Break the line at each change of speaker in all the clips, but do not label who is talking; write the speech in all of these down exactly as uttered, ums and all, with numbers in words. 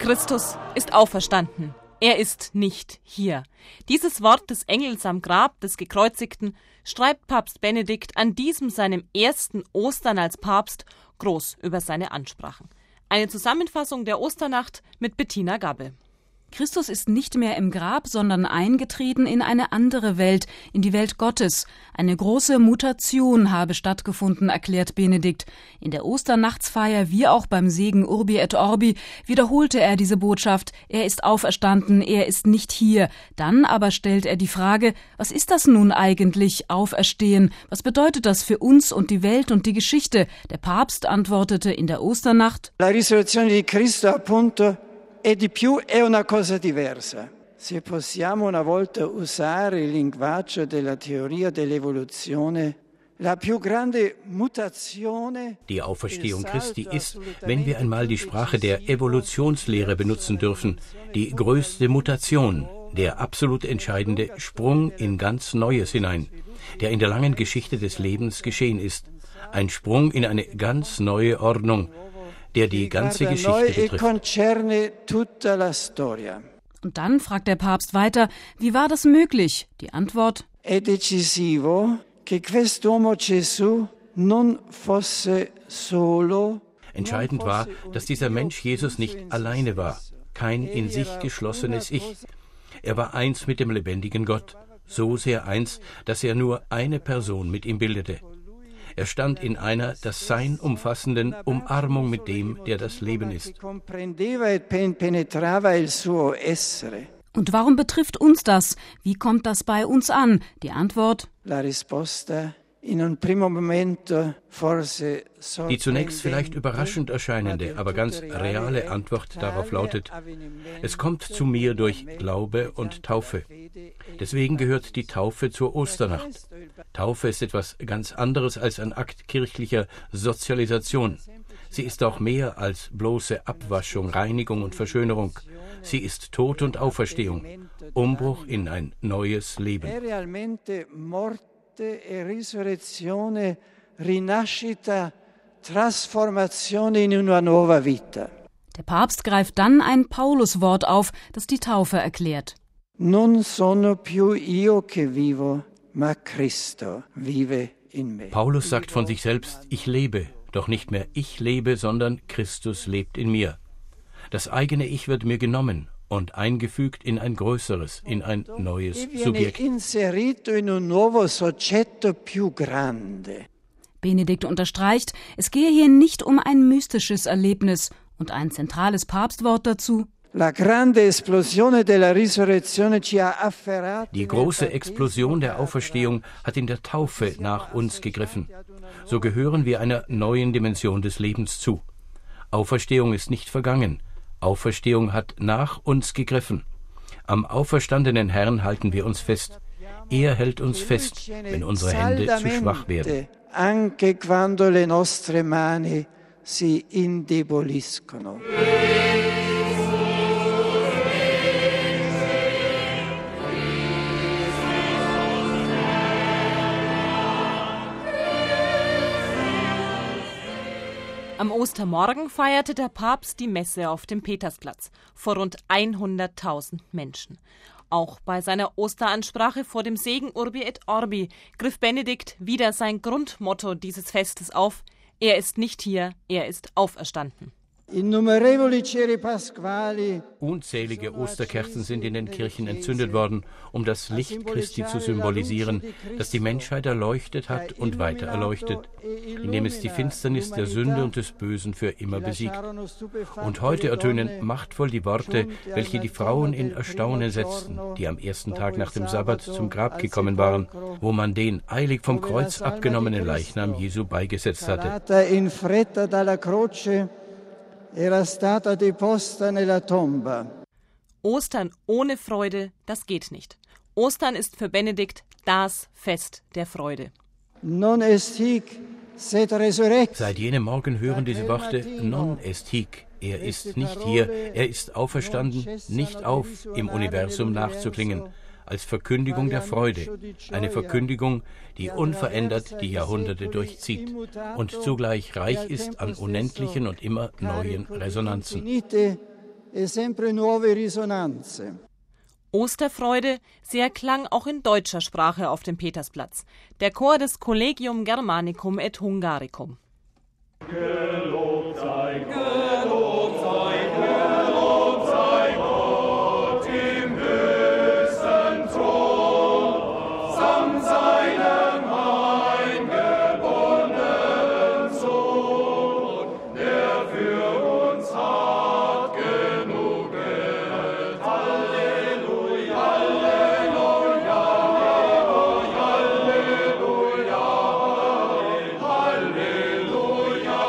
Christus ist auferstanden. Er ist nicht hier. Dieses Wort des Engels am Grab des Gekreuzigten schreibt Papst Benedikt an diesem seinem ersten Ostern als Papst groß über seine Ansprachen. Eine Zusammenfassung der Osternacht mit Bettina Gabbe.
Christus ist nicht mehr im Grab, sondern eingetreten in eine andere Welt, in die Welt Gottes. Eine große Mutation habe stattgefunden, erklärt Benedikt. In der Osternachtsfeier wie auch beim Segen Urbi et Orbi wiederholte er diese Botschaft. Er ist auferstanden, er ist nicht hier. Dann aber stellt er die Frage, was ist das nun eigentlich, Auferstehen? Was bedeutet das für uns und die Welt und die Geschichte? Der Papst antwortete in der Osternacht:
La risurrezione di Cristo, appunto, e di più è una cosa diversa. Se possiamo una volta usare il linguaggio della teoria dell'evoluzione, la più grande mutazione.
Die Auferstehung Christi ist, wenn wir einmal die Sprache der Evolutionslehre benutzen dürfen, die größte Mutation, der absolut entscheidende Sprung in ganz Neues hinein, der in der langen Geschichte des Lebens geschehen ist. Ein Sprung in eine ganz neue Ordnung, der die ganze Geschichte betrifft.
Und dann fragt der Papst weiter, wie war das möglich? Die Antwort:
È decisivo che quest'uomo Gesù non fosse solo.
Entscheidend war, dass dieser Mensch Jesus nicht alleine war, kein in sich geschlossenes Ich. Er war eins mit dem lebendigen Gott, so sehr eins, dass er nur eine Person mit ihm bildete. Er stand in einer das Sein umfassenden Umarmung mit dem, der das Leben ist.
Und warum betrifft uns das? Wie kommt das bei uns an? Die Antwort:
Die zunächst vielleicht überraschend erscheinende, aber ganz reale Antwort darauf lautet: Es kommt zu mir durch Glaube und Taufe. Deswegen gehört die Taufe zur Osternacht. Taufe ist etwas ganz anderes als ein Akt kirchlicher Sozialisation. Sie ist auch mehr als bloße Abwaschung, Reinigung und Verschönerung. Sie ist Tod und Auferstehung, Umbruch in ein neues Leben.
E risurrezione, rinascita, trasformazione in una nuova vita.
Der Papst greift dann ein Pauluswort auf, das die Taufe erklärt.
Non sono più io che vivo, ma Cristo vive in me.
Paulus sagt von sich selbst: Ich lebe, doch nicht mehr ich lebe, sondern Christus lebt in mir. Das eigene Ich wird mir genommen und eingefügt in ein größeres, in ein neues Subjekt.
Benedikt unterstreicht, es gehe hier nicht um ein mystisches Erlebnis und ein zentrales Papstwort dazu:
Die große Explosion der Auferstehung hat in der Taufe nach uns gegriffen. So gehören wir einer neuen Dimension des Lebens zu. Auferstehung ist nicht vergangen. Auferstehung hat nach uns gegriffen. Am auferstandenen Herrn halten wir uns fest. Er hält uns fest, wenn unsere Hände zu schwach werden.
Anche quando le nostre mani si indeboliscono.
Am Ostermorgen feierte der Papst die Messe auf dem Petersplatz vor rund hunderttausend Menschen. Auch bei seiner Osteransprache vor dem Segen Urbi et Orbi griff Benedikt wieder sein Grundmotto dieses Festes auf: Er ist nicht hier, er ist auferstanden.
Unzählige Osterkerzen sind in den Kirchen entzündet worden, um das Licht Christi zu symbolisieren, das die Menschheit erleuchtet hat und weiter erleuchtet, indem es die Finsternis der Sünde und des Bösen für immer besiegt. Und heute ertönen machtvoll die Worte, welche die Frauen in Erstaunen setzten, die am ersten Tag nach dem Sabbat zum Grab gekommen waren, wo man den eilig vom Kreuz abgenommenen Leichnam Jesu beigesetzt hatte.
Era stata deposta nella tomba.
Ostern ohne Freude, das geht nicht. Ostern ist für Benedikt das Fest der Freude.
Non est hic, sed resurrectio.
Seit jenem Morgen hören diese Worte: Non est hic. Er ist nicht hier, er ist auferstanden, nicht auf, im Universum nachzuklingen, als Verkündigung der Freude, eine Verkündigung, die unverändert die Jahrhunderte durchzieht und zugleich reich ist an unendlichen und immer neuen Resonanzen.
e sempre nuove risonanze.
Osterfreude, sie erklang auch in deutscher Sprache auf dem Petersplatz. Der Chor des Collegium Germanicum et Hungaricum.
Gelobt sei, gelobt sei, gelobt sei Gott im höchsten Thron, samt seinem eingeborenen Sohn, der für uns hat genug Geld. Halleluja, Halleluja, Halleluja, Halleluja.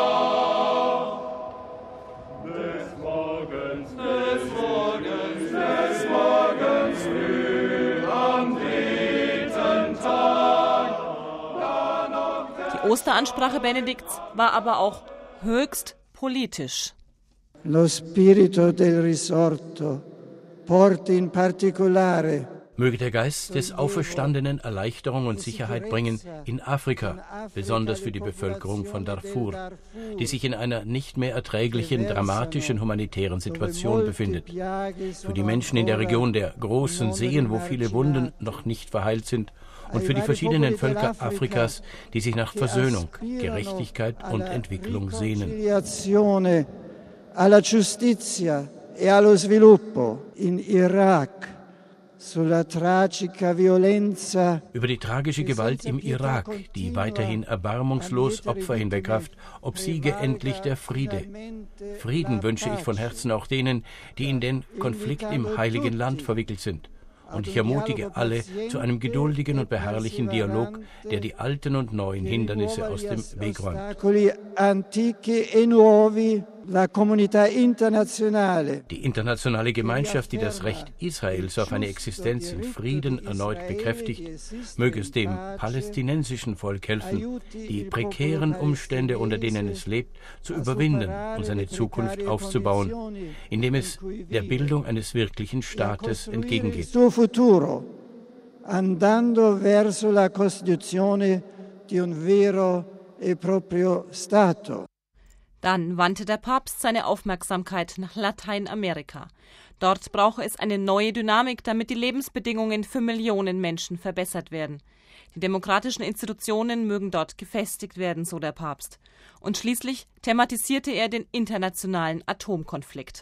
Des Morgens, des Morgens, des Morgens früh am dritten Tag, da noch der
Die Osteransprache Benedikts war aber auch höchst politisch.
Lo spirito del risorto porti in particolare
Möge der Geist des Auferstandenen Erleichterung und Sicherheit bringen in Afrika, besonders für die Bevölkerung von Darfur, die sich in einer nicht mehr erträglichen, dramatischen humanitären Situation befindet. Für die Menschen in der Region der großen Seen, wo viele Wunden noch nicht verheilt sind, und für die verschiedenen Völker Afrikas, die sich nach Versöhnung, Gerechtigkeit und Entwicklung sehnen.
Alla giustizia e allo sviluppo in Irak. Sulla tragica violenza.
Über die tragische Gewalt im Irak, die weiterhin erbarmungslos Opfer hinwegrafft, obsiege endlich der Friede. Frieden wünsche ich von Herzen auch denen, die in den Konflikt im Heiligen Land verwickelt sind. Und ich ermutige alle zu einem geduldigen und beharrlichen Dialog, der die alten und neuen Hindernisse aus dem Weg räumt. Die internationale Gemeinschaft, die das Recht Israels auf eine Existenz in Frieden erneut bekräftigt, möge es dem palästinensischen Volk helfen, die prekären Umstände, unter denen es lebt, zu überwinden und seine Zukunft aufzubauen, indem es der Bildung eines wirklichen Staates entgegengeht.
Futuro, andando verso la costituzione di un vero e proprio Stato.
Dann wandte der Papst seine Aufmerksamkeit nach Lateinamerika. Dort brauche es eine neue Dynamik, damit die Lebensbedingungen für Millionen Menschen verbessert werden. Die demokratischen Institutionen mögen dort gefestigt werden, so der Papst. Und schließlich thematisierte er den internationalen Atomkonflikt.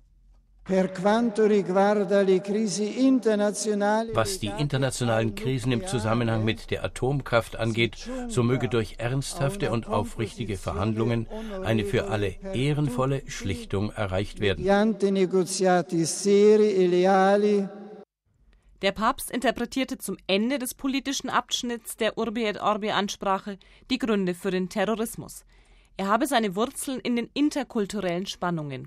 Was die internationalen Krisen im Zusammenhang mit der Atomkraft angeht, so möge durch ernsthafte und aufrichtige Verhandlungen eine für alle ehrenvolle Schlichtung erreicht werden.
Der Papst interpretierte zum Ende des politischen Abschnitts der Urbi et Orbi-Ansprache die Gründe für den Terrorismus. Er habe seine Wurzeln in den interkulturellen Spannungen.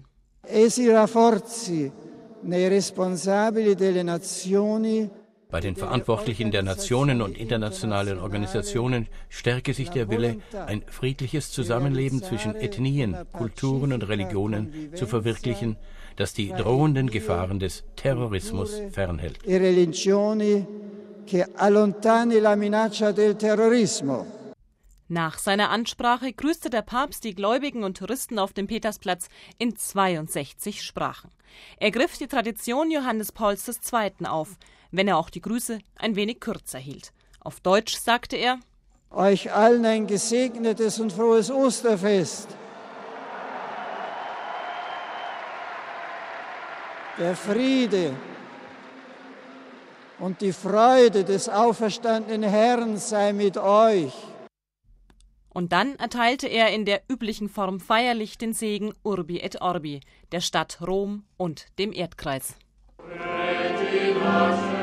Bei den Verantwortlichen der Nationen und internationalen Organisationen stärke sich der Wille, ein friedliches Zusammenleben zwischen Ethnien, Kulturen und Religionen zu verwirklichen, das die drohenden Gefahren des Terrorismus fernhält.
Nach seiner Ansprache grüßte der Papst die Gläubigen und Touristen auf dem Petersplatz in zweiundsechzig Sprachen. Er griff die Tradition Johannes Pauls der Zweiten auf, wenn er auch die Grüße ein wenig kürzer hielt. Auf Deutsch sagte er:
Euch allen ein gesegnetes und frohes Osterfest. Der Friede und die Freude des auferstandenen Herrn sei mit euch.
Und dann erteilte er in der üblichen Form feierlich den Segen Urbi et Orbi, der Stadt Rom und dem Erdkreis.